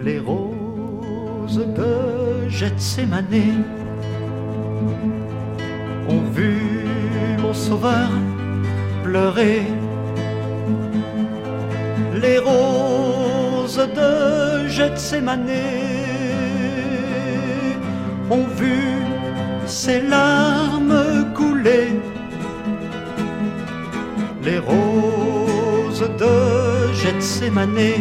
Les roses de Gethsémane ont vu mon sauveur pleurer. Les roses de Gethsémane ont vu ses larmes couler. Les roses de Gethsémane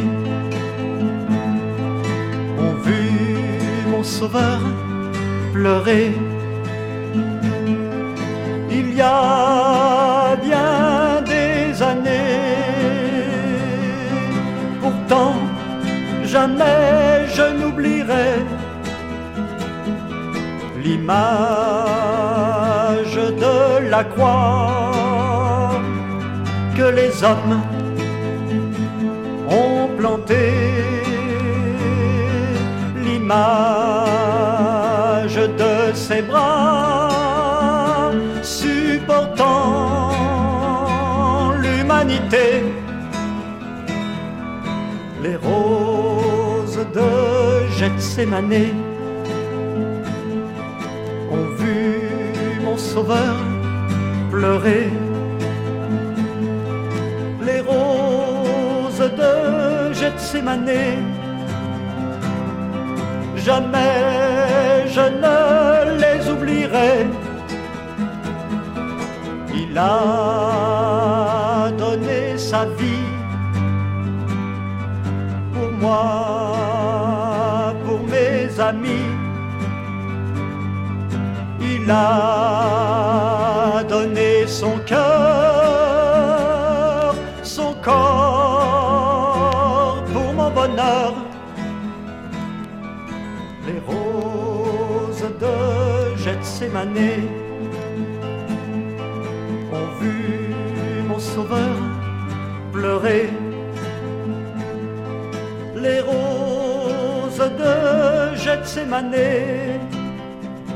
ont vu mon sauveur pleurer. Il y a bien des années, pourtant jamais je n'oublierai l'image de la croix que les hommes ont plantée, l'image de ses bras supportant l'humanité. Les roses de Gethsémane ont vu mon sauveur pleurer. Les roses de Gethsémane, jamais je ne les oublierai. Il a donné sa vie pour moi, pour mes amis. Il a donné son cœur, son corps pour mon bonheur. Les roses de Gethsémane ont vu mon sauveur pleurer. Les roses de Gethsémane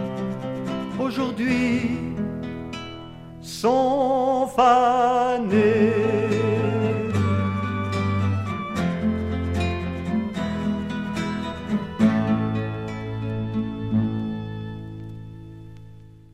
aujourd'hui sont fanées.